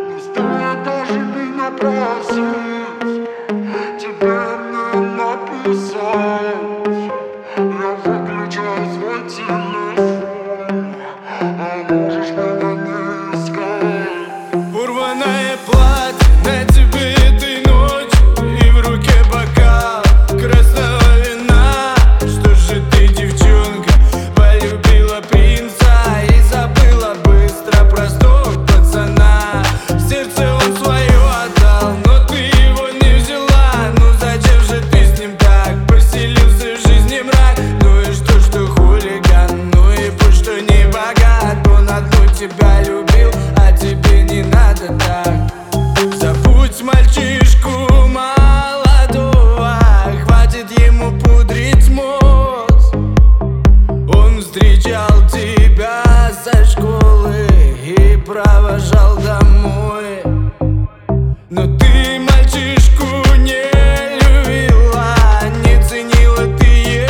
Не стоит даже меня просить, тебе мне написать. Я выключаю свой телефон, а можешь меня не искать. Урванное платье на тебе этой ночью, и в руке бокал красного вина. Что же ты, девчонка, полюбила принца и забыла быстро простого пацана? В сердце он свое отдал, но ты его не взяла. Ну зачем же ты с ним так поселился в жизни мрак? Ну и что хулиган, ну и пусть что не богат. Он одну тебя любил, а тебе не надо так. Забудь мальчишку молодого, хватит ему пудрить мозг. Он встречал тебя со школы и провожал домой. Но ты мальчишку не любила, не ценила ты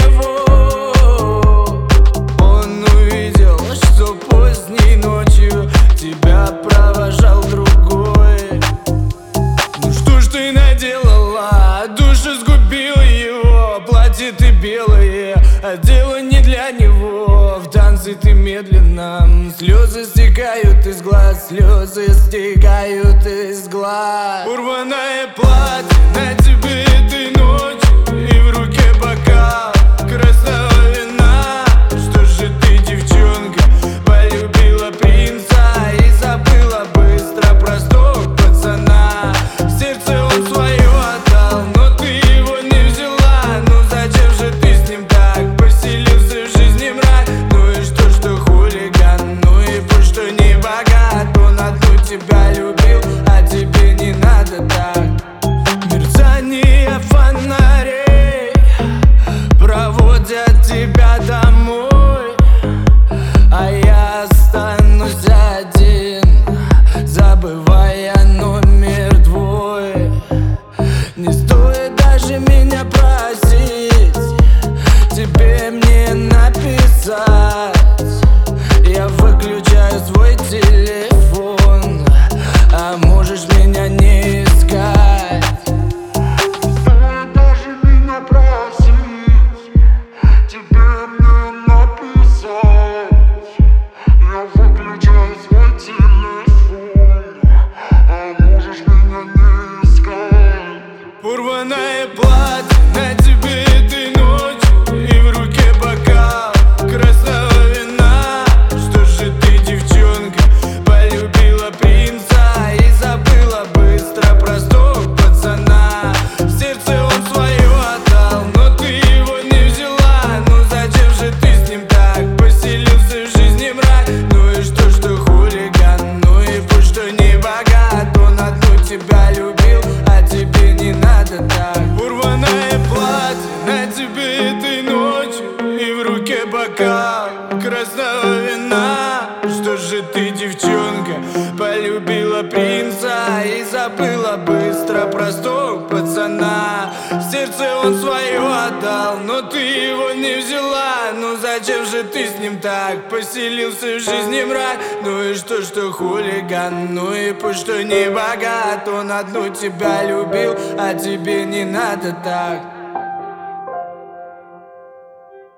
его. Он увидел, что поздней ночью тебя провожал другой. Ну что ж ты наделала, душу сгубила его. Платье ты белое, а дело не для него. В танце ты медленно, слезы стекают из глаз, слезы стекают из глаз. Урванное платье на тебе этой ночью, и в руке бокал красного вина. Что же ты, девчонка, полюбила принца и забыла быстро простого пацана? В сердце он свое отдал, но ты его не взяла. Ну зачем же ты с ним так поселился в жизни мрак? Ну и что хулиган, ну и пусть что не богат. Он одну тебя любил, а тебе не надо так. Мерцание фонарей проводят тебя домой, а я останусь один, забывая номер твой. Не стоит даже меня просить, тебе мне написать. Я выключаю свой телефон, а можешь меня не искать. Не стоит даже меня просить, тебе мне написать. Я выключаю свой телефон, а можешь меня не искать. Урванное платье на тебе этой ночью, и в руке бокал красного вина. Что же ты, девчонка, полюбила принца и забыла быстро простого пацана? В сердце он свое отдал, но ты его не взяла. Ну зачем же ты с ним так поселился в жизни мрак? Ну и что хулиган, ну и пусть что не богат. Он одну тебя любил, а тебе не надо так. Урванное платье на тебе этой ночью, и в руке бокал красного вина. Что же ты, девчонка, полюбила принца и забыла быстро простого пацана? В сердце он свое отдал, но ты его не взяла. Ну зачем же ты с ним так поселился в жизни мрак? Ну и что хулиган, ну и пусть что не богат. Он одну тебя любил, а тебе не надо так.